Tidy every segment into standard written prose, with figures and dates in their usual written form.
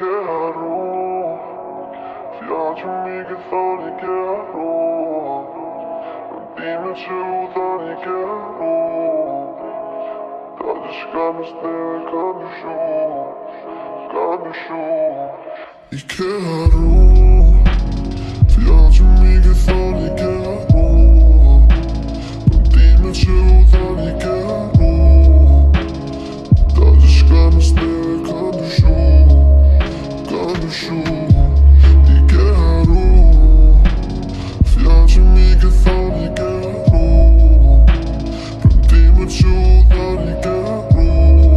quero. Viaggi thani quero. Dime thani quero. Даже шками стены камешу. E quero. Viaggi thani quero. Dime thani quero. Даже шками стены камешу. E quero. Viaggi thani quero. Dime thani quero.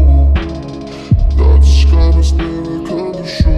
Даже шками стены камешу.